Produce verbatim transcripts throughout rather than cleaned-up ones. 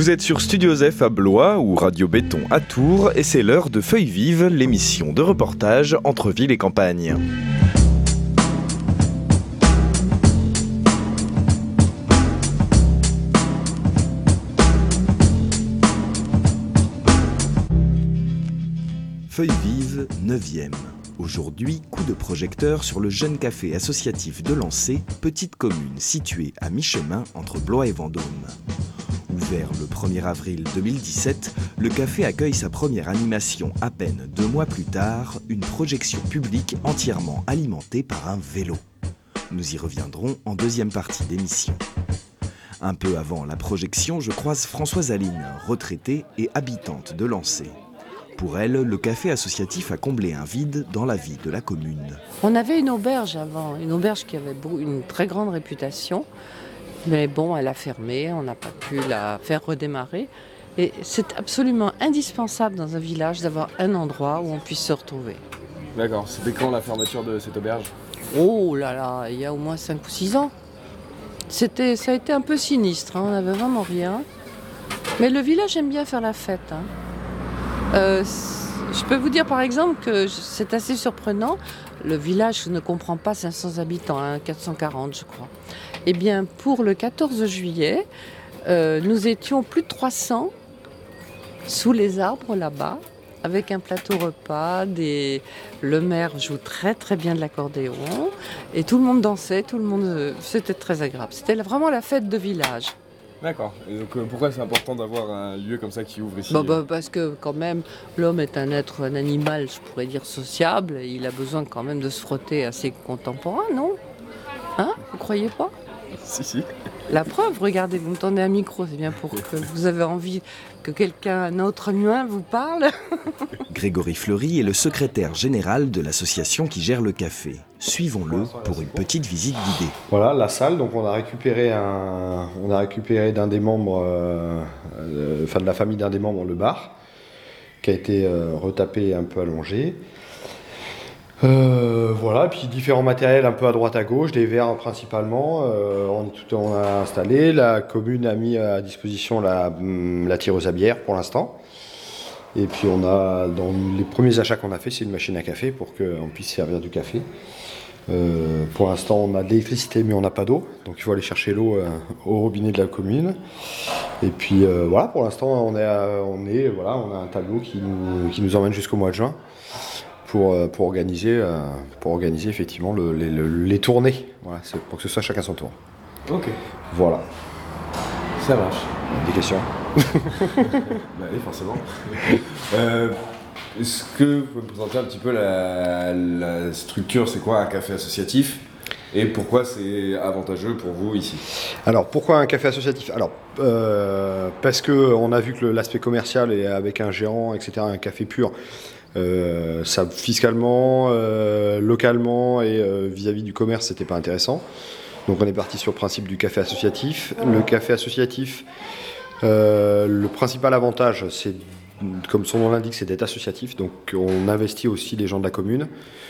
Vous êtes sur Studio Zef à Blois ou Radio Béton à Tours et c'est l'heure de Feuilles Vives, l'émission de reportage entre ville et campagne. Feuilles Vives, neuvième. Aujourd'hui, coup de projecteur sur le jeune café associatif de Lancé, petite commune située à mi-chemin entre Blois et Vendôme. Ouvert le premier avril deux mille dix-sept, le café accueille sa première animation à peine deux mois plus tard, une projection publique entièrement alimentée par un vélo. Nous y reviendrons en deuxième partie d'émission. Un peu avant la projection, je croise Françoise Aline, retraitée et habitante de Lancé. Pour elle, le café associatif a comblé un vide dans la vie de la commune. On avait une auberge avant, une auberge qui avait une très grande réputation. Mais bon, elle a fermé, on n'a pas pu la faire redémarrer. Et c'est absolument indispensable dans un village d'avoir un endroit où on puisse se retrouver. D'accord, c'était quand la fermeture de cette auberge ? Oh là là, il y a au moins cinq ou six ans. C'était, ça a été un peu sinistre, hein, on n'avait vraiment rien. Mais le village aime bien faire la fête. Hein. Euh, je peux vous dire par exemple que c'est assez surprenant. Le village ne comprend pas cinq cents habitants, hein, quatre cent quarante je crois. Eh bien, pour le quatorze juillet, euh, nous étions plus de trois cents sous les arbres là-bas, avec un plateau repas. Des... Le maire joue très très bien de l'accordéon et tout le monde dansait, tout le monde... C'était très agréable. C'était vraiment la fête de village. D'accord. Et donc euh, pourquoi c'est important d'avoir un lieu comme ça qui ouvre ici ? Bah, bah, parce que quand même, l'homme est un être, un animal, je pourrais dire sociable. Et il a besoin quand même de se frotter à ses contemporains, non ? Hein ? Vous croyez pas ? Si, si. La preuve, regardez, vous me tendez un micro, c'est bien pour que vous avez envie que quelqu'un, un autre humain, vous parle. Grégory Fleury est le secrétaire général de l'association qui gère le café. Suivons-le pour une petite visite guidée. Voilà la salle, donc on a récupéré, un, on a récupéré d'un des membres, euh, euh, enfin de la famille d'un des membres, le bar, qui a été euh, retapé et un peu allongé. Euh, voilà, puis différents matériels un peu à droite à gauche, des verres principalement, euh, on, tout, on a installé, la commune a mis à disposition la, la tireuse à bière pour l'instant. Et puis on a, dans les premiers achats qu'on a fait, c'est une machine à café pour qu'on puisse servir du café. Euh, pour l'instant on a de l'électricité mais on n'a pas d'eau, donc il faut aller chercher l'eau euh, au robinet de la commune. Et puis euh, voilà, pour l'instant on est, à, on est, voilà, on a un tableau qui nous, qui nous emmène jusqu'au mois de juin. Pour, pour, organiser, pour organiser effectivement le, les, les tournées, voilà, c'est pour que ce soit chacun son tour. Ok. Voilà. Ça marche. Des questions ? Bah oui, forcément. euh, est-ce que vous pouvez me présenter un petit peu la, la structure, c'est quoi un café associatif ? Et pourquoi c'est avantageux pour vous ici ? Alors pourquoi un café associatif ? Alors euh, parce qu'on a vu que l'aspect commercial et avec un gérant, et cetera, un café pur, Euh, ça fiscalement, euh, localement et euh, vis-à-vis du commerce, c'était pas intéressant. Donc on est parti sur le principe du café associatif. Le café associatif, euh, le principal avantage, c'est, comme son nom l'indique, c'est d'être associatif. Donc on investit aussi les gens de la commune.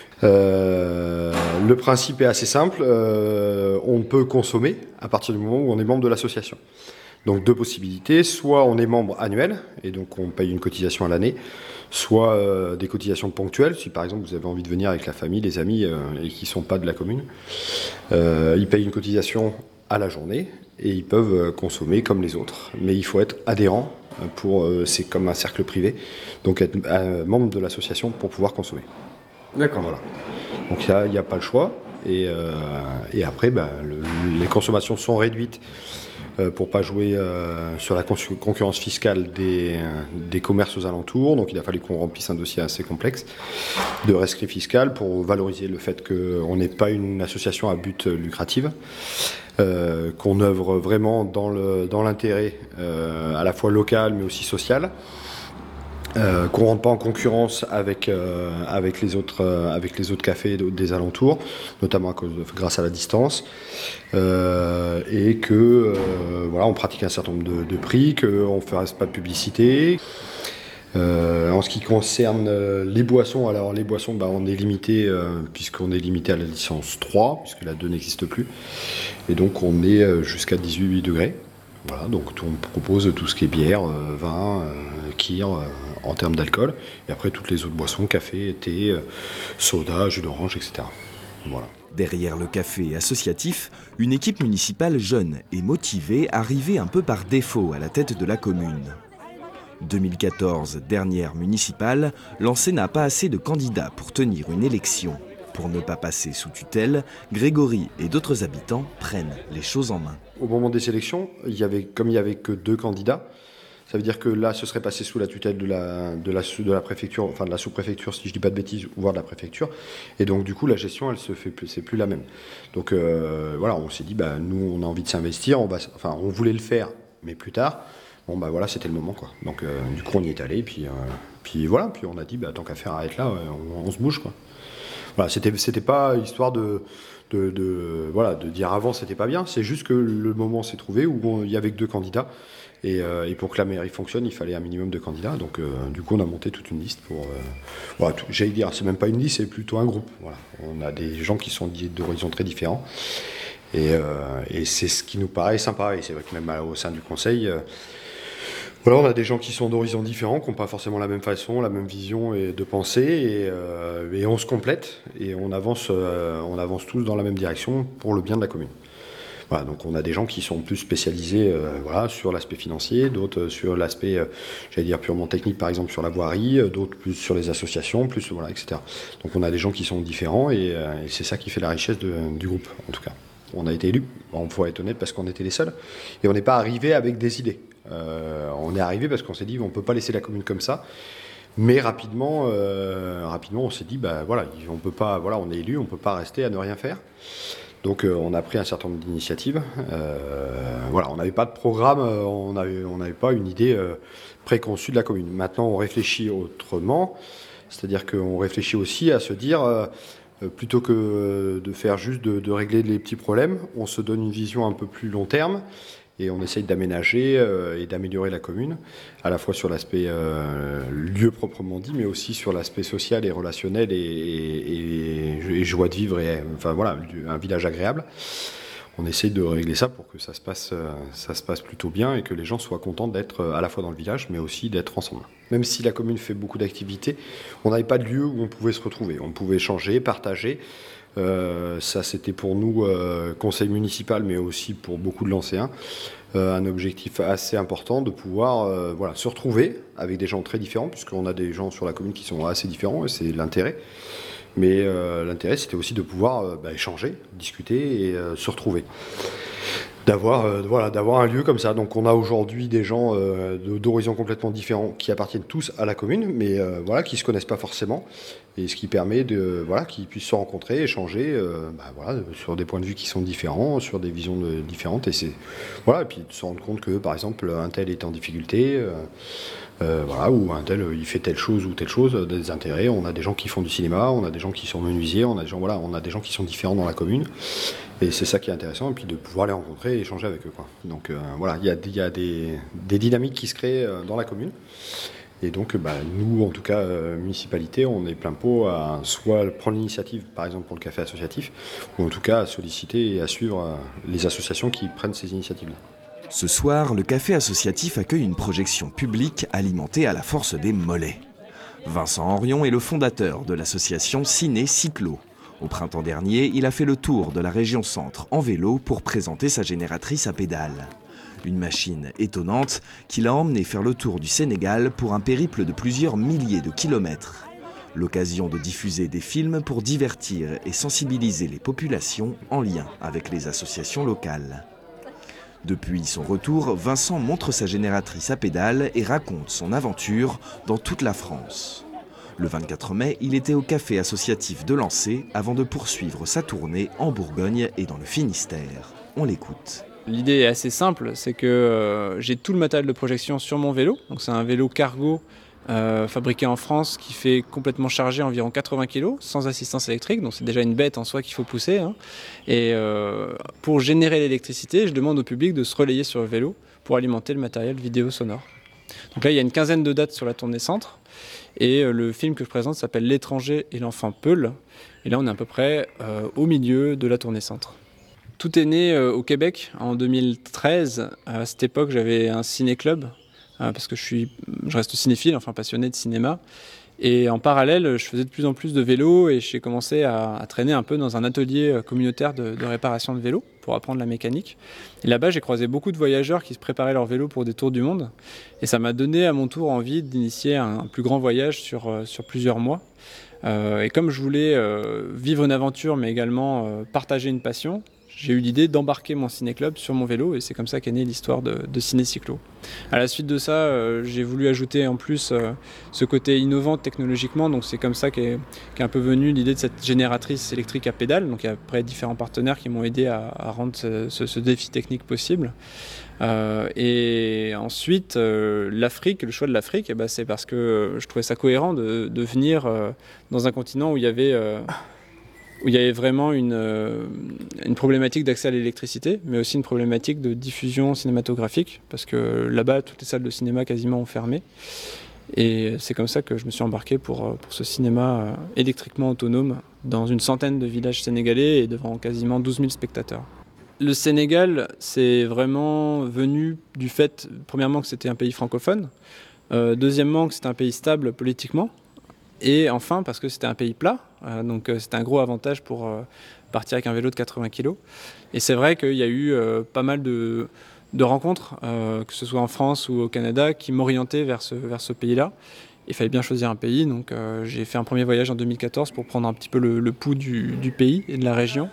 Euh, le principe est assez simple. Euh, on peut consommer à partir du moment où on est membre de l'association. Donc deux possibilités, soit on est membre annuel, et donc on paye une cotisation à l'année, soit euh, des cotisations ponctuelles, si par exemple vous avez envie de venir avec la famille, les amis, euh, et qui ne sont pas de la commune. Euh, ils payent une cotisation à la journée, et ils peuvent consommer comme les autres. Mais il faut être adhérent, pour, euh, c'est comme un cercle privé, donc être euh, membre de l'association pour pouvoir consommer. D'accord. Voilà. Donc il n'y a, a pas le choix, et, euh, et après bah, le, les consommations sont réduites, pour ne pas jouer euh, sur la con- concurrence fiscale des, euh, des commerces aux alentours. Donc il a fallu qu'on remplisse un dossier assez complexe de rescrit fiscal pour valoriser le fait qu'on n'est pas une association à but lucratif, euh, qu'on œuvre vraiment dans, le, dans l'intérêt euh, à la fois local mais aussi social. Euh, qu'on ne rentre pas en concurrence avec, euh, avec, les autres, euh, avec les autres cafés des alentours, notamment à cause de, grâce à la distance, euh, et que euh, voilà, on pratique un certain nombre de, de prix, qu'on ne fasse pas de publicité. Euh, en ce qui concerne euh, les boissons, alors les boissons, bah, on est limité, euh, puisqu'on est limité à la licence trois, puisque la deux n'existe plus, et donc on est euh, jusqu'à dix-huit degrés. Voilà, donc on propose tout ce qui est bière, euh, vin, euh, kir euh, en termes d'alcool, et après toutes les autres boissons, café, thé, euh, soda, jus d'orange, et cetera. Voilà. Derrière le café associatif, une équipe municipale jeune et motivée arrivait un peu par défaut à la tête de la commune. deux mille quatorze, dernière municipale, Lancé n'a pas assez de candidats pour tenir une élection. Pour ne pas passer sous tutelle, Grégory et d'autres habitants prennent les choses en main. Au moment des élections, il y avait, comme il n'y avait que deux candidats, ça veut dire que là, ce serait passé sous la tutelle de la, de la, de la préfecture, enfin de la sous-préfecture, si je ne dis pas de bêtises, voire de la préfecture. Et donc, du coup, la gestion, elle se fait plus, c'est plus la même. Donc, euh, voilà, on s'est dit, bah, nous, on a envie de s'investir, on va, enfin, on voulait le faire, mais plus tard. Bon, bah voilà, c'était le moment, quoi. Donc, euh, du coup, on y est allé, puis, euh, puis voilà, puis on a dit, bah, tant qu'à faire à être là, on, on se bouge, quoi. Voilà, c'était, c'était pas histoire de, de, de, voilà, de dire avant c'était pas bien, c'est juste que le moment s'est trouvé où on, il y avait que deux candidats et, euh, et pour que la mairie fonctionne, il fallait un minimum de candidats. Donc euh, du coup, on a monté toute une liste pour. Euh, voilà, tout, j'allais dire, c'est même pas une liste, c'est plutôt un groupe. Voilà, on a des gens qui sont d'horizons très différents et, euh, et c'est ce qui nous paraît sympa. Et c'est vrai que même au sein du conseil. Euh, Voilà, on a des gens qui sont d'horizons différents, qui n'ont pas forcément la même façon, la même vision et de penser, et, euh, et on se complète et on avance, euh, on avance tous dans la même direction pour le bien de la commune. Voilà, donc on a des gens qui sont plus spécialisés euh, voilà, sur l'aspect financier, d'autres sur l'aspect, euh, j'allais dire purement technique, par exemple sur la voirie, d'autres plus sur les associations, plus voilà, et cetera. Donc on a des gens qui sont différents et, euh, et c'est ça qui fait la richesse de, du groupe, en tout cas. On a été élus, on faut être honnête parce qu'on était les seuls, et on n'est pas arrivé avec des idées. Euh, on est arrivé parce qu'on s'est dit on ne peut pas laisser la commune comme ça, mais rapidement, euh, rapidement on s'est dit bah voilà, on peut pas, voilà, on est élu, on ne peut pas rester à ne rien faire. Donc euh, on a pris un certain nombre d'initiatives. Euh, voilà, on n'avait pas de programme, on n'avait on n'avait pas une idée euh, préconçue de la commune. Maintenant on réfléchit autrement, c'est-à-dire qu'on réfléchit aussi à se dire euh, plutôt que de faire juste de, de régler les petits problèmes, on se donne une vision un peu plus long terme. Et on essaye d'aménager euh, et d'améliorer la commune, à la fois sur l'aspect euh, lieu proprement dit, mais aussi sur l'aspect social et relationnel et, et, et, et joie de vivre, et enfin voilà, un village agréable. On essaye de régler ça pour que ça se passe, euh, ça se passe plutôt bien et que les gens soient contents d'être à la fois dans le village, mais aussi d'être ensemble. Même si la commune fait beaucoup d'activités, on n'avait pas de lieu où on pouvait se retrouver. On pouvait échanger, partager. Euh, ça, c'était pour nous, euh, conseil municipal, mais aussi pour beaucoup de Lancéens, euh, un objectif assez important de pouvoir euh, voilà, se retrouver avec des gens très différents, puisqu'on a des gens sur la commune qui sont assez différents, et c'est l'intérêt. Mais euh, l'intérêt, c'était aussi de pouvoir euh, bah, échanger, discuter et euh, se retrouver. D'avoir, euh, voilà, d'avoir un lieu comme ça. Donc on a aujourd'hui des gens euh, d'horizons complètement différents qui appartiennent tous à la commune, mais euh, voilà, qui ne se connaissent pas forcément. Et ce qui permet de, voilà, qu'ils puissent se rencontrer, échanger euh, bah, voilà, sur des points de vue qui sont différents, sur des visions de, différentes. Et, c'est, voilà, et puis de se rendre compte que, par exemple, un tel est en difficulté, euh, euh, voilà, ou un tel il fait telle chose ou telle chose, des intérêts. On a des gens qui font du cinéma, on a des gens qui sont menuisiers, on a des gens, voilà, on a des gens qui sont différents dans la commune. Et c'est ça qui est intéressant, et puis de pouvoir les rencontrer et échanger avec eux, quoi. Donc euh, voilà, il y a, y a des, des dynamiques qui se créent euh, dans la commune. Et donc bah, nous, en tout cas, euh, municipalité, on est plein pot à soit prendre l'initiative, par exemple pour le café associatif, ou en tout cas à solliciter et à suivre euh, les associations qui prennent ces initiatives-là. Ce soir, le café associatif accueille une projection publique alimentée à la force des mollets. Vincent Henrion est le fondateur de l'association Ciné Cyclo. Au printemps dernier, il a fait le tour de la région centre en vélo pour présenter sa génératrice à pédales. Une machine étonnante qui l'a emmené faire le tour du Sénégal pour un périple de plusieurs milliers de kilomètres. L'occasion de diffuser des films pour divertir et sensibiliser les populations en lien avec les associations locales. Depuis son retour, Vincent montre sa génératrice à pédales et raconte son aventure dans toute la France. Le vingt-quatre mai, il était au café associatif de Lancé avant de poursuivre sa tournée en Bourgogne et dans le Finistère. On l'écoute. L'idée est assez simple, c'est que euh, j'ai tout le matériel de projection sur mon vélo. Donc c'est un vélo cargo euh, fabriqué en France qui fait complètement chargé environ quatre-vingts kilos, sans assistance électrique. Donc c'est déjà une bête en soi qu'il faut pousser. Hein. Et euh, pour générer l'électricité, je demande au public de se relayer sur le vélo pour alimenter le matériel vidéo sonore. Donc là, il y a une quinzaine de dates sur la tournée centre. Et euh, le film que je présente s'appelle L'étranger et l'enfant Peul. Et là, on est à peu près euh, au milieu de la tournée centre. Tout est né euh, au Québec en deux mille treize. À cette époque, j'avais un ciné-club, euh, parce que je, suis, je reste cinéphile, enfin passionné de cinéma. Et en parallèle, je faisais de plus en plus de vélo et j'ai commencé à, à traîner un peu dans un atelier communautaire de, de réparation de vélo pour apprendre la mécanique. Et là-bas, j'ai croisé beaucoup de voyageurs qui se préparaient leur vélo pour des tours du monde. Et ça m'a donné à mon tour envie d'initier un, un plus grand voyage sur, sur plusieurs mois. Euh, et comme je voulais euh, vivre une aventure, mais également euh, partager une passion, j'ai eu l'idée d'embarquer mon ciné-club sur mon vélo et c'est comme ça qu'est née l'histoire de, de Ciné-Cyclo. À la suite de ça, euh, j'ai voulu ajouter en plus euh, ce côté innovant technologiquement, donc c'est comme ça qu'est, qu'est un peu venue l'idée de cette génératrice électrique à pédales. Donc il y a après différents partenaires qui m'ont aidé à, à rendre ce, ce, ce défi technique possible. Euh, et ensuite, euh, l'Afrique, le choix de l'Afrique, eh ben, c'est parce que euh, je trouvais ça cohérent de, de venir euh, dans un continent où il y avait... Euh, où il y avait vraiment une, euh, une problématique d'accès à l'électricité, mais aussi une problématique de diffusion cinématographique, parce que là-bas, toutes les salles de cinéma quasiment ont fermé. Et c'est comme ça que je me suis embarqué pour, pour ce cinéma électriquement autonome dans une centaine de villages sénégalais et devant quasiment douze mille spectateurs. Le Sénégal, c'est vraiment venu du fait, premièrement, que c'était un pays francophone, euh, deuxièmement, que c'était un pays stable politiquement, et enfin parce que c'était un pays plat, euh, donc euh, c'était un gros avantage pour euh, partir avec un vélo de quatre-vingts kilos. Et c'est vrai qu'il y a eu euh, pas mal de, de rencontres, euh, que ce soit en France ou au Canada, qui m'orientaient vers ce, vers ce pays-là. Il fallait bien choisir un pays, donc euh, j'ai fait un premier voyage en deux mille quatorze pour prendre un petit peu le, le pouls du, du pays et de la région.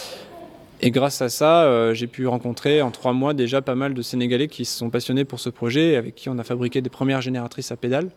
Et grâce à ça, euh, j'ai pu rencontrer en trois mois déjà pas mal de Sénégalais qui se sont passionnés pour ce projet et avec qui on a fabriqué des premières génératrices à pédales.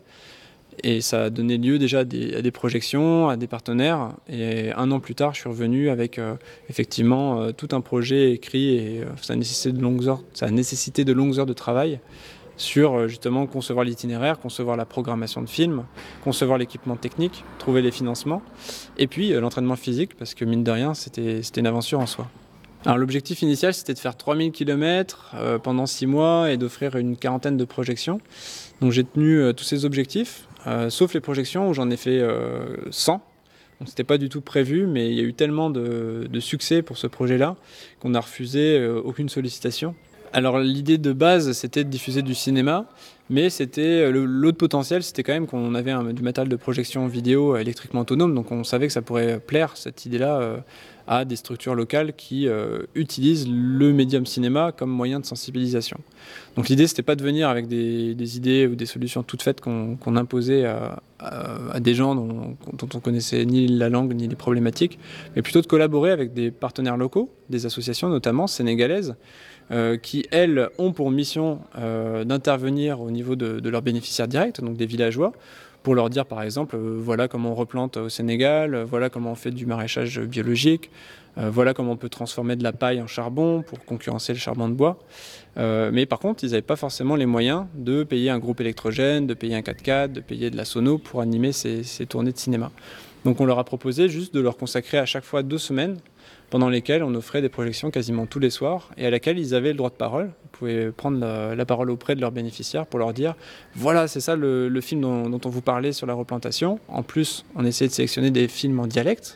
Et ça a donné lieu déjà à des, à des projections, à des partenaires. Et un an plus tard, je suis revenu avec euh, effectivement euh, tout un projet écrit et euh, ça, a nécessité de longues heures, ça a nécessité de longues heures de travail sur euh, justement concevoir l'itinéraire, concevoir la programmation de films, concevoir l'équipement technique, trouver les financements et puis euh, l'entraînement physique parce que mine de rien, c'était, c'était une aventure en soi. Alors l'objectif initial, c'était de faire trois mille kilomètres euh, pendant six mois et d'offrir une quarantaine de projections. Donc j'ai tenu euh, tous ces objectifs. Euh, sauf les projections où j'en ai fait euh, cent. Donc c'était pas du tout prévu, mais il y a eu tellement de, de succès pour ce projet-là qu'on a refusé euh, aucune sollicitation. Alors l'idée de base, c'était de diffuser du cinéma, mais c'était le, l'autre potentiel, c'était quand même qu'on avait un, du matériel de projection vidéo électriquement autonome, donc on savait que ça pourrait plaire, cette idée-là, euh, à des structures locales qui euh, utilisent le médium cinéma comme moyen de sensibilisation. Donc l'idée, c'était pas de venir avec des, des idées ou des solutions toutes faites qu'on, qu'on imposait à, à, à des gens dont, dont on connaissait ni la langue ni les problématiques, mais plutôt de collaborer avec des partenaires locaux, des associations notamment sénégalaises, Euh, qui, elles, ont pour mission euh, d'intervenir au niveau de, de leurs bénéficiaires directs, donc des villageois, pour leur dire, par exemple, euh, voilà comment on replante au Sénégal, euh, voilà comment on fait du maraîchage biologique, euh, voilà comment on peut transformer de la paille en charbon pour concurrencer le charbon de bois. Euh, mais par contre, ils n'avaient pas forcément les moyens de payer un groupe électrogène, de payer un quatre-quatre, de payer de la sono pour animer ces, ces tournées de cinéma. Donc on leur a proposé juste de leur consacrer à chaque fois deux semaines pendant lesquelles on offrait des projections quasiment tous les soirs et à laquelle ils avaient le droit de parole. Ils pouvaient prendre la, la parole auprès de leurs bénéficiaires pour leur dire « Voilà, c'est ça le, le film dont, dont on vous parlait sur la replantation ». En plus, on essayait de sélectionner des films en dialecte.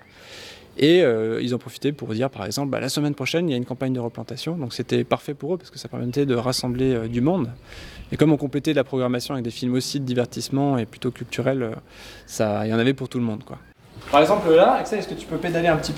Et euh, ils ont profité pour dire, par exemple, bah, la semaine prochaine, il y a une campagne de replantation. Donc c'était parfait pour eux parce que ça permettait de rassembler euh, du monde. Et comme on complétait la programmation avec des films aussi de divertissement et plutôt culturels, euh, ça, il y en avait pour tout le monde, quoi. Par exemple, là, Axel, est-ce que tu peux pédaler un petit peu ?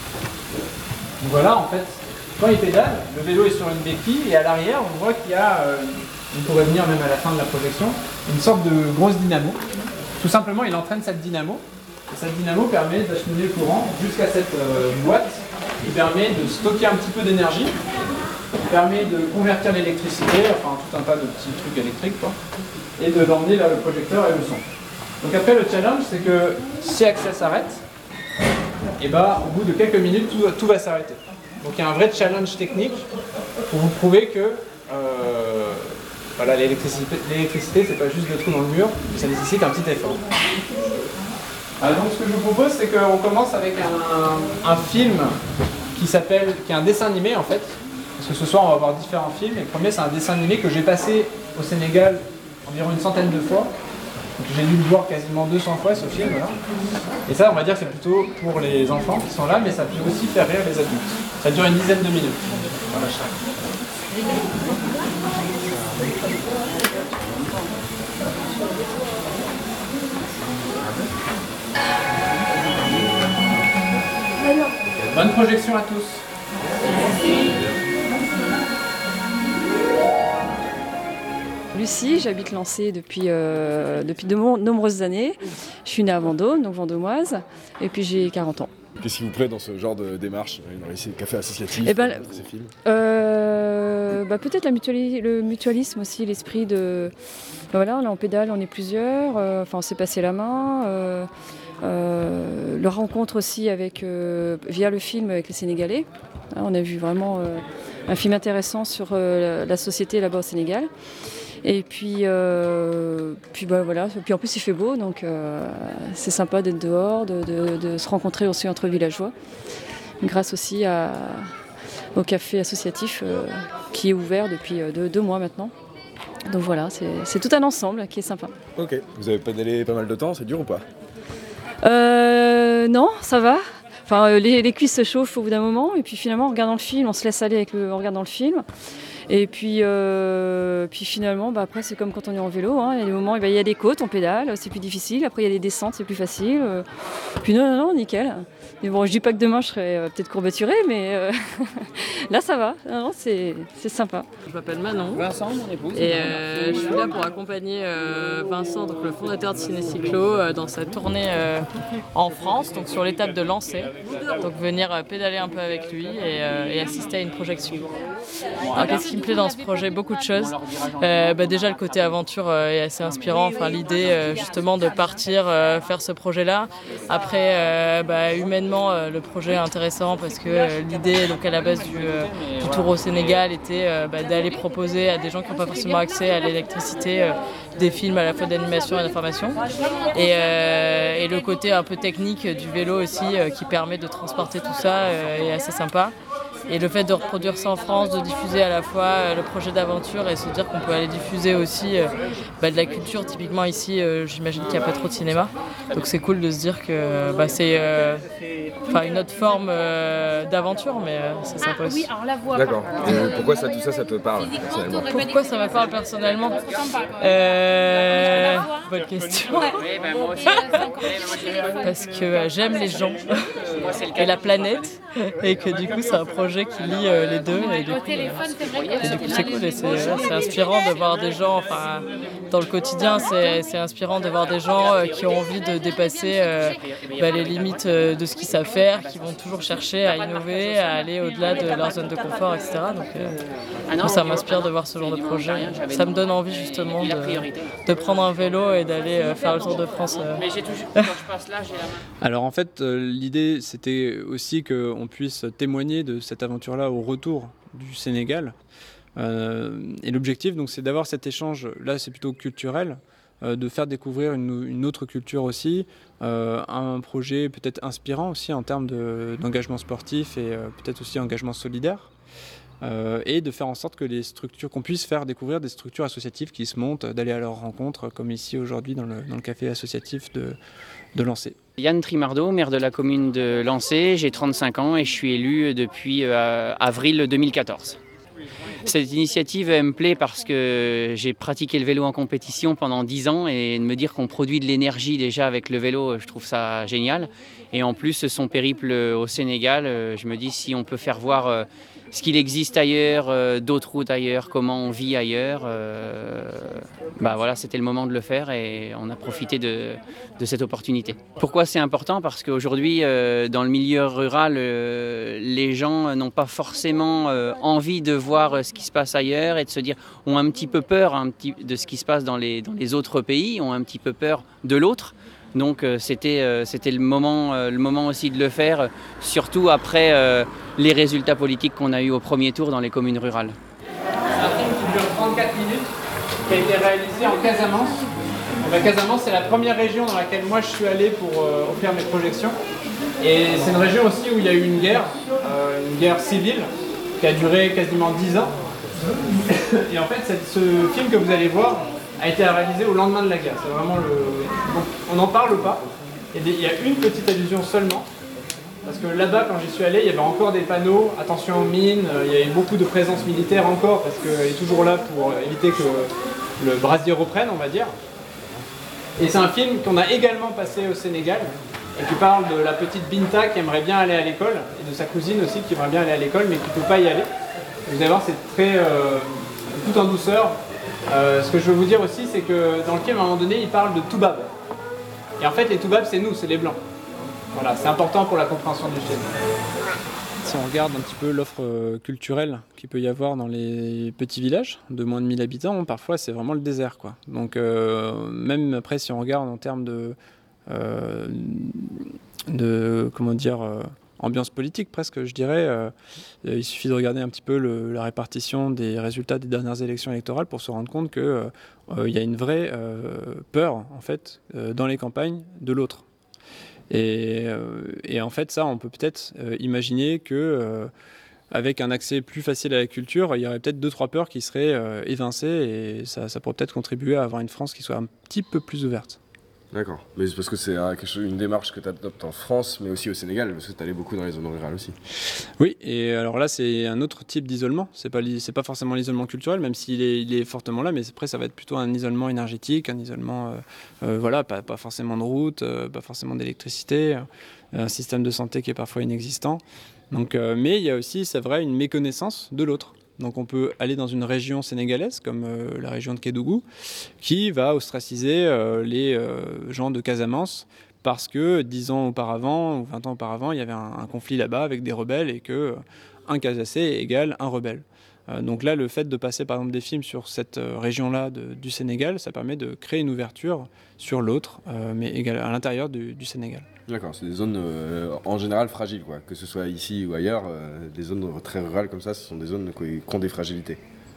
Donc voilà, en fait, quand il pédale, le vélo est sur une béquille et à l'arrière, on voit qu'il y a, euh, on pourrait venir même à la fin de la projection, une sorte de grosse dynamo. Tout simplement, il entraîne cette dynamo. Et cette dynamo permet d'acheminer le courant jusqu'à cette euh, boîte qui permet de stocker un petit peu d'énergie, qui permet de convertir l'électricité, enfin tout un tas de petits trucs électriques, quoi, et de l'emmener vers le projecteur et le son. Donc après, le challenge, c'est que si Axel s'arrête, et bah, au bout de quelques minutes, tout, tout va s'arrêter. Donc il y a un vrai challenge technique pour vous prouver que euh, voilà, l'électricité, l'électricité, c'est pas juste le trou dans le mur, mais ça nécessite un petit effort. Alors donc ce que je vous propose, c'est qu'on commence avec un, un film qui s'appelle, qui est un dessin animé en fait, parce que ce soir on va voir différents films. Et le premier, c'est un dessin animé que j'ai passé au Sénégal environ une centaine de fois. Donc, j'ai dû le voir quasiment deux cents fois ce film. Là. Et ça, on va dire que c'est plutôt pour les enfants qui sont là, mais ça peut aussi faire rire les adultes. Ça dure une dizaine de minutes. Voilà, bonne projection à tous. Lucie, j'habite Lancé depuis, euh, depuis de nombreuses années. Je suis née à Vendôme, donc vendômoise, et puis j'ai quarante ans. Qu'est-ce qui vous plaît dans ce genre de démarche, dans les cafés associatifs, eh ben, dans ces films euh, bah, peut-être la mutuali- le mutualisme aussi, l'esprit de... Ben voilà, là on pédale, on est plusieurs, euh, enfin on s'est passé la main. Euh, euh, le rencontre aussi avec, euh, via le film avec les Sénégalais. Hein, on a vu vraiment euh, un film intéressant sur euh, la société là-bas au Sénégal. Et puis, euh, puis bah voilà. Puis en plus il fait beau, donc euh, c'est sympa d'être dehors, de, de, de se rencontrer aussi entre villageois, grâce aussi à, au café associatif euh, qui est ouvert depuis euh, deux, deux mois maintenant. Donc voilà, c'est, c'est tout un ensemble qui est sympa. Ok, vous avez pédalé pas mal de temps, c'est dur ou pas? euh, Non, ça va. Enfin, les, les cuisses se chauffent au bout d'un moment, et puis finalement en regardant le film, on se laisse aller avec le, en regardant le film. Et puis, euh, puis finalement, bah après c'est comme quand on est en vélo, hein. Il y a des moments, il y a des côtes, on pédale, c'est plus difficile. Après il y a des descentes, c'est plus facile. Puis non, non, non, nickel. Mais bon, je dis pas que demain je serai euh, peut-être courbaturée, mais euh, là ça va. Non, non, c'est, c'est sympa. Je m'appelle Manon. Vincent, mon épouse. Et euh, je suis là pour accompagner euh, Vincent, donc le fondateur de Ciné-Cyclo, euh, dans sa tournée euh, en France, donc sur l'étape de Lancé. Donc venir euh, pédaler un peu avec lui et, euh, et assister à une projection. Alors qu'est-ce qui me plaît dans ce projet? Beaucoup de choses. Euh, bah déjà le côté aventure euh, est assez inspirant. Enfin l'idée euh, justement de partir euh, faire ce projet-là. Après euh, bah, humainement euh, le projet est intéressant parce que euh, l'idée donc à la base du, euh, du tour au Sénégal était euh, bah, d'aller proposer à des gens qui n'ont pas forcément accès à l'électricité euh, des films à la fois d'animation et d'information. Et, euh, et le côté un peu technique du vélo aussi euh, qui permet de transporter tout ça euh, est assez sympa. Et le fait de reproduire ça en France, de diffuser à la fois euh, le projet d'aventure et se dire qu'on peut aller diffuser aussi euh, bah, de la culture. Typiquement ici, euh, j'imagine qu'il n'y a pas trop de cinéma. Donc c'est cool de se dire que bah, c'est euh, une autre forme euh, d'aventure, mais euh, c'est sympa aussi. D'accord. Et pourquoi ça, tout ça, ça te parle personnellement? Pourquoi ça me parle personnellement euh, Bonne question. Parce que euh, j'aime les gens et la planète et que du coup c'est un projet qui lie euh, les deux et du coup, euh, et du coup c'est cool et c'est, euh, c'est inspirant de voir des gens, enfin dans le quotidien c'est, c'est inspirant de voir des gens euh, qui ont envie de dépasser euh, bah, les limites euh, de ce qu'ils savent faire, qui vont toujours chercher à innover, à aller au-delà de leur zone de confort, et cetera. Donc euh, moi, ça m'inspire de voir ce genre de projet. Ça me donne envie justement de, de prendre un vélo et d'aller euh, faire le tour de France. Euh. Alors en fait euh, l'idée c'était aussi qu'on puisse témoigner de cette aventure-là au retour du Sénégal. Euh, et l'objectif, donc, c'est d'avoir cet échange, là c'est plutôt culturel, euh, de faire découvrir une, une autre culture aussi, euh, un projet peut-être inspirant aussi en termes de, d'engagement sportif et euh, peut-être aussi engagement solidaire. Euh, et de faire en sorte que les structures, qu'on puisse faire découvrir des structures associatives qui se montent, d'aller à leur rencontre, comme ici aujourd'hui dans le, dans le café associatif de, de Lancé. Yann Trimardeau, maire de la commune de Lancé, j'ai trente-cinq ans et je suis élu depuis euh, avril deux mille quatorze. Cette initiative elle me plaît parce que j'ai pratiqué le vélo en compétition pendant dix ans et de me dire qu'on produit de l'énergie déjà avec le vélo, je trouve ça génial. Et en plus, son périple au Sénégal, je me dis si on peut faire voir ce qu'il existe ailleurs, d'autres routes ailleurs, comment on vit ailleurs, euh, bah voilà, c'était le moment de le faire et on a profité de, de cette opportunité. Pourquoi c'est important? Parce qu'aujourd'hui, euh, dans le milieu rural, euh, les gens n'ont pas forcément euh, envie de voir ce qui se passe ailleurs et de se dire, ont un petit peu peur un petit, de ce qui se passe dans les, dans les autres pays, ont un petit peu peur de l'autre. Donc euh, c'était, euh, c'était le moment, euh, le moment aussi de le faire, euh, surtout après euh, les résultats politiques qu'on a eus au premier tour dans les communes rurales. C'est un film qui dure trente-quatre minutes, qui a été réalisé en Casamance. Donc, la Casamance, c'est la première région dans laquelle moi je suis allé pour euh, offrir mes projections. Et c'est une région aussi où il y a eu une guerre, euh, une guerre civile, qui a duré quasiment dix ans. Et en fait, c'est ce film que vous allez voir, a été réalisé au lendemain de la guerre. C'est vraiment le... Donc, on n'en parle pas. Il y, a des... il y a une petite allusion seulement. Parce que là-bas, quand j'y suis allé, il y avait encore des panneaux, attention aux mines, il y avait beaucoup de présence militaire encore, parce qu'elle est toujours là pour éviter que le brasier reprenne, on va dire. Et c'est un film qu'on a également passé au Sénégal, et qui parle de la petite Binta qui aimerait bien aller à l'école, et de sa cousine aussi qui aimerait bien aller à l'école, mais qui ne peut pas y aller. Vous allez voir, c'est très, euh, tout en douceur. Euh, ce que je veux vous dire aussi, c'est que dans le film, à un moment donné, il parle de Toubab. Et en fait, les Toubab, c'est nous, c'est les Blancs. Voilà, c'est important pour la compréhension du film. Si on regarde un petit peu l'offre culturelle qu'il peut y avoir dans les petits villages de moins de mille habitants, parfois c'est vraiment le désert, quoi. Donc euh, même après, si on regarde en termes de, euh, de comment dire, euh, ambiance politique presque, je dirais, euh, il suffit de regarder un petit peu le, la répartition des résultats des dernières élections électorales pour se rendre compte qu'il euh, y a une vraie euh, peur en fait euh, dans les campagnes de l'autre. Et, euh, et en fait, ça, on peut peut-être euh, imaginer que, euh, avec un accès plus facile à la culture, il y aurait peut-être deux, trois peurs qui seraient euh, évincées, et ça, ça pourrait peut-être contribuer à avoir une France qui soit un petit peu plus ouverte. D'accord, mais c'est parce que c'est euh, quelque chose, une démarche que tu adoptes en France, mais aussi au Sénégal, parce que tu allais beaucoup dans les zones rurales aussi. Oui, et alors là, c'est un autre type d'isolement. C'est pas, c'est pas forcément l'isolement culturel, même s'il est, il est fortement là, mais après, ça va être plutôt un isolement énergétique, un isolement, euh, euh, voilà, pas, pas forcément de route, euh, pas forcément d'électricité, euh, un système de santé qui est parfois inexistant. Donc, euh, mais il y a aussi, c'est vrai, une méconnaissance de l'autre. Donc on peut aller dans une région sénégalaise, comme euh, la région de Kédougou, qui va ostraciser euh, les euh, gens de Casamance, parce que dix ans auparavant, ou vingt ans auparavant, il y avait un, un conflit là-bas avec des rebelles, et que euh, un Casacé égale un rebelle. Euh, donc là, le fait de passer par exemple des films sur cette euh, région-là de, du Sénégal, ça permet de créer une ouverture sur l'autre, euh, mais égal, à l'intérieur du, du Sénégal. D'accord, c'est des zones euh, en général fragiles, quoi. Que ce soit ici ou ailleurs, euh, des zones très rurales comme ça, ce sont des zones qui ont des fragilités.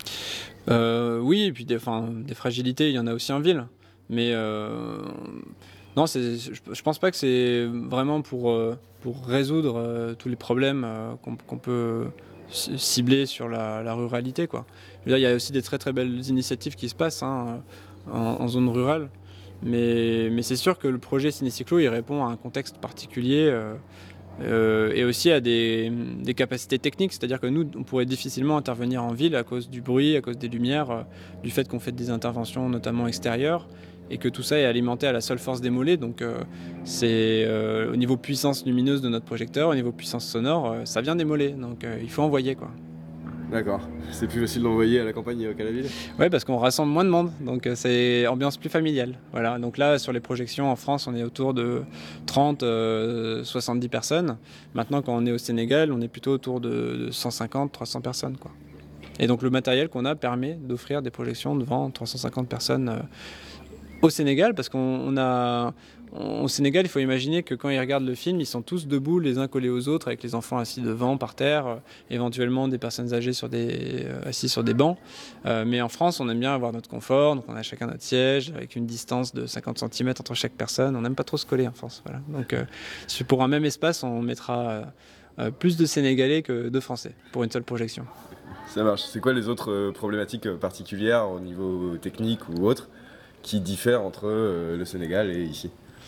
Euh, oui, et puis des, enfin, des fragilités, il y en a aussi en ville. Mais euh, non, c'est, je, je pense pas que c'est vraiment pour, euh, pour résoudre euh, tous les problèmes euh, qu'on, qu'on peut cibler sur la, la ruralité, quoi. Je veux dire, il y a aussi des très très belles initiatives qui se passent hein, en, en zone rurale. Mais, mais c'est sûr que le projet Ciné-Cyclo, il répond à un contexte particulier euh, euh, et aussi à des, des capacités techniques. C'est-à-dire que nous, on pourrait difficilement intervenir en ville à cause du bruit, à cause des lumières, euh, du fait qu'on fait des interventions notamment extérieures, et que tout ça est alimenté à la seule force des mollets. Donc euh, c'est euh, au niveau puissance lumineuse de notre projecteur, au niveau puissance sonore, euh, ça vient des mollets. Donc euh, il faut envoyer, quoi. D'accord. C'est plus facile d'envoyer à la campagne qu'à la ville ? Oui, parce qu'on rassemble moins de monde, donc c'est ambiance plus familiale. Voilà. Donc là, sur les projections en France, on est autour de trente, soixante-dix personnes. Maintenant, quand on est au Sénégal, on est plutôt autour de cent cinquante, trois cents personnes, quoi. Et donc le matériel qu'on a permet d'offrir des projections devant trois cent cinquante personnes euh, au Sénégal, parce qu'on on a... Au Sénégal, il faut imaginer que quand ils regardent le film, ils sont tous debout, les uns collés aux autres, avec les enfants assis devant, par terre, euh, éventuellement des personnes âgées sur des, euh, assises sur des bancs. Euh, mais en France, on aime bien avoir notre confort, donc on a chacun notre siège, avec une distance de cinquante centimètres entre chaque personne. On n'aime pas trop se coller en France. Voilà. Donc euh, pour un même espace, on mettra euh, plus de Sénégalais que de Français, pour une seule projection. Ça marche. C'est quoi les autres euh, problématiques particulières au niveau technique ou autre qui diffèrent entre euh, le Sénégal et ici ?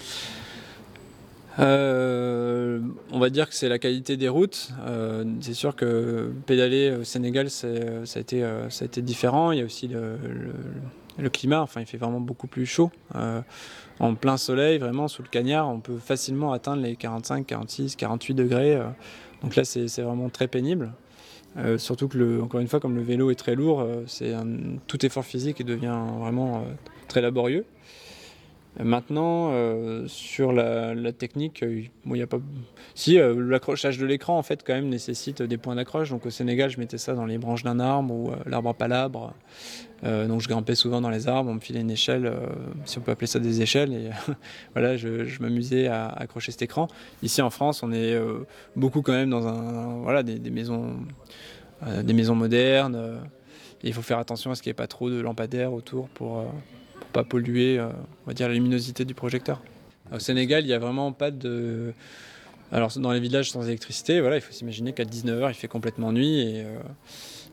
Euh, on va dire que c'est la qualité des routes. Euh, c'est sûr que pédaler au Sénégal, c'est, ça, a été, euh, ça a été différent. Il y a aussi le, le, le climat. Enfin, il fait vraiment beaucoup plus chaud. Euh, en plein soleil, vraiment sous le cagnard, on peut facilement atteindre les quarante-cinq, quarante-six, quarante-huit degrés. Euh, donc là, c'est, c'est vraiment très pénible. Euh, surtout que, le, encore une fois, comme le vélo est très lourd, euh, c'est un, tout effort physique devient vraiment euh, très laborieux. Maintenant, euh, sur la, la technique, euh, bon, y a pas... si euh, l'accrochage de l'écran en fait quand même nécessite des points d'accroche. Donc au Sénégal, je mettais ça dans les branches d'un arbre ou euh, l'arbre à palabre. Euh, donc je grimpais souvent dans les arbres, on me filait une échelle, euh, si on peut appeler ça des échelles, et voilà, je, je m'amusais à, à accrocher cet écran. Ici en France, on est euh, beaucoup quand même dans un, voilà, des, des maisons, euh, des maisons modernes. Euh, et il faut faire attention à ce qu'il n'y ait pas trop de lampadaires autour pour euh, pas polluer, euh, on va dire, la luminosité du projecteur. Au Sénégal, il n'y a vraiment pas de... Alors dans les villages sans électricité, voilà, il faut s'imaginer qu'à dix-neuf heures, il fait complètement nuit et, euh,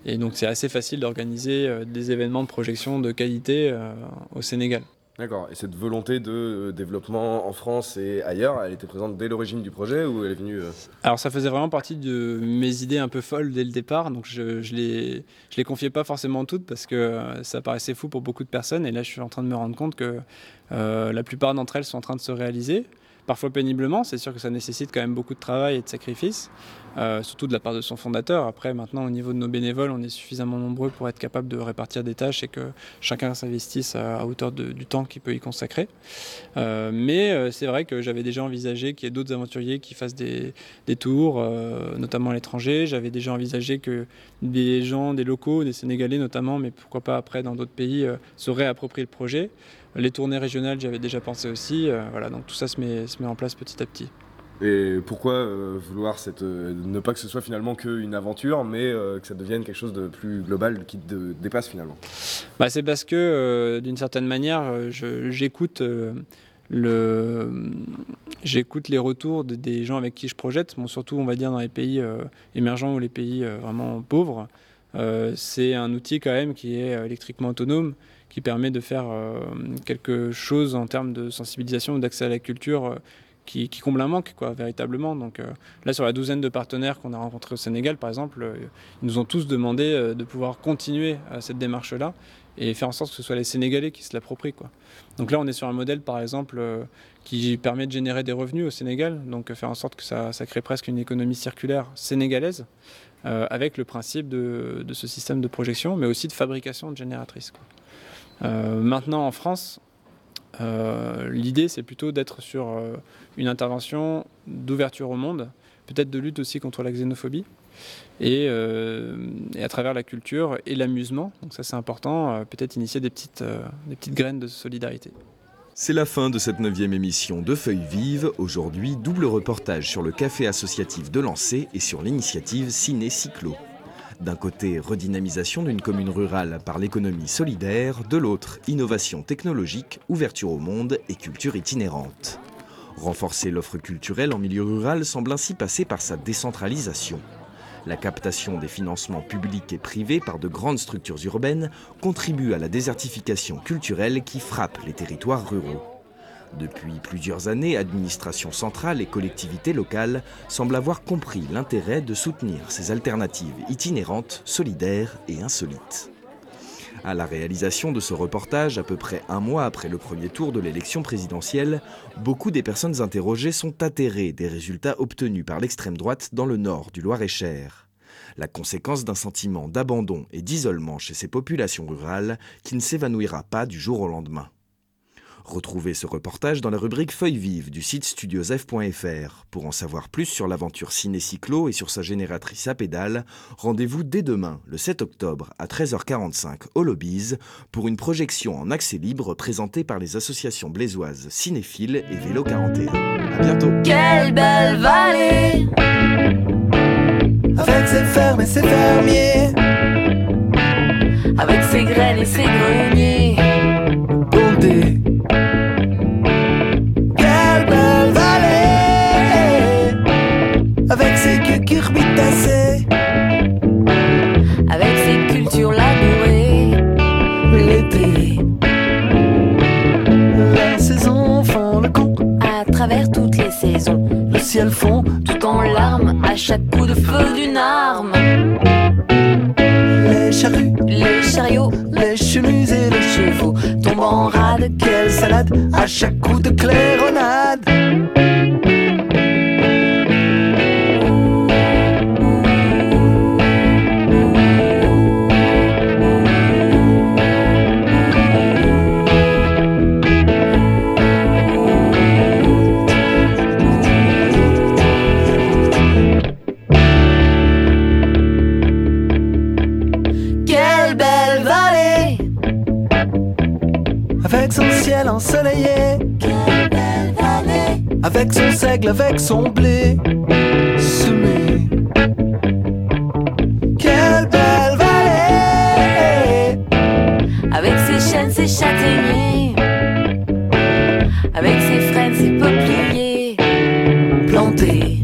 Et donc c'est assez facile d'organiser euh, des événements de projection de qualité euh, au Sénégal. D'accord. Et cette volonté de développement en France et ailleurs, elle était présente dès l'origine du projet ou elle est venue euh... Alors ça faisait vraiment partie de mes idées un peu folles dès le départ, donc je, je les, je les confiais pas forcément toutes parce que ça paraissait fou pour beaucoup de personnes, et là je suis en train de me rendre compte que euh, la plupart d'entre elles sont en train de se réaliser. Parfois péniblement, c'est sûr que ça nécessite quand même beaucoup de travail et de sacrifices, euh, surtout de la part de son fondateur. Après, maintenant, au niveau de nos bénévoles, on est suffisamment nombreux pour être capable de répartir des tâches et que chacun s'investisse à, à hauteur de, du temps qu'il peut y consacrer. Euh, mais euh, c'est vrai que j'avais déjà envisagé qu'il y ait d'autres aventuriers qui fassent des, des tours, euh, notamment à l'étranger. J'avais déjà envisagé que des gens, des locaux, des Sénégalais notamment, mais pourquoi pas après dans d'autres pays, euh, se réapproprient le projet. Les tournées régionales, j'avais déjà pensé aussi. Euh, voilà, donc tout ça se met, se met en place petit à petit. Et pourquoi euh, vouloir cette, euh, ne pas que ce soit finalement qu'une aventure, mais euh, que ça devienne quelque chose de plus global qui te dépasse finalement? Bah, c'est parce que, euh, d'une certaine manière, je, j'écoute, euh, le, j'écoute les retours de, des gens avec qui je projette, bon, surtout on va dire dans les pays euh, émergents ou les pays euh, vraiment pauvres. Euh, c'est un outil quand même qui est électriquement autonome, qui permet de faire euh, quelque chose en termes de sensibilisation ou d'accès à la culture euh, qui, qui comble un manque, quoi, véritablement. Donc euh, là, sur la douzaine de partenaires qu'on a rencontrés au Sénégal, par exemple, euh, ils nous ont tous demandé euh, de pouvoir continuer euh, cette démarche-là et faire en sorte que ce soit les Sénégalais qui se l'approprient, quoi. Donc là, on est sur un modèle, par exemple, euh, qui permet de générer des revenus au Sénégal, donc euh, faire en sorte que ça, ça crée presque une économie circulaire sénégalaise, euh, avec le principe de, de ce système de projection, mais aussi de fabrication de génératrices, quoi. Euh, maintenant en France, euh, l'idée c'est plutôt d'être sur euh, une intervention d'ouverture au monde, peut-être de lutte aussi contre la xénophobie, et, euh, et à travers la culture et l'amusement, donc ça c'est important, euh, peut-être initier des petites, euh, des petites graines de solidarité. C'est la fin de cette neuvième émission de Feuilles Vives. Aujourd'hui, double reportage sur le café associatif de Lancé et sur l'initiative Ciné Cyclo. D'un côté, redynamisation d'une commune rurale par l'économie solidaire, de l'autre, innovation technologique, ouverture au monde et culture itinérante. Renforcer l'offre culturelle en milieu rural semble ainsi passer par sa décentralisation. La captation des financements publics et privés par de grandes structures urbaines contribue à la désertification culturelle qui frappe les territoires ruraux. Depuis plusieurs années, administration centrale et collectivités locales semblent avoir compris l'intérêt de soutenir ces alternatives itinérantes, solidaires et insolites. À la réalisation de ce reportage, à peu près un mois après le premier tour de l'élection présidentielle, beaucoup des personnes interrogées sont atterrées des résultats obtenus par l'extrême droite dans le nord du Loir-et-Cher. La conséquence d'un sentiment d'abandon et d'isolement chez ces populations rurales qui ne s'évanouira pas du jour au lendemain. Retrouvez ce reportage dans la rubrique Feuilles Vives du site studiosf point f r. Pour en savoir plus sur l'aventure Ciné Cyclo et sur sa génératrice à pédales, rendez-vous dès demain, le sept octobre, à treize heures quarante-cinq au Lobbies, pour une projection en accès libre présentée par les associations blésoises Cinéphiles et Vélo quarante et un. À bientôt. Quelle belle vallée, avec ses fermes et ses fermiers, avec ses graines et ses greniers, bondés. Avec ses cucurbitacées, avec ses cultures labourées, l'été, les saisons font le con à travers toutes les saisons. Le ciel fond tout en larmes à chaque coup de feu d'une arme. Les charrues, les chariots, les chenues et les chevaux tombent en rade, quelle salade à chaque coup de claironade. Avec son ciel ensoleillé, quelle belle vallée, avec son seigle, avec son blé semé. Quelle belle vallée, avec ses chênes, ses châtaigniers, avec ses frênes, ses peupliers plantés.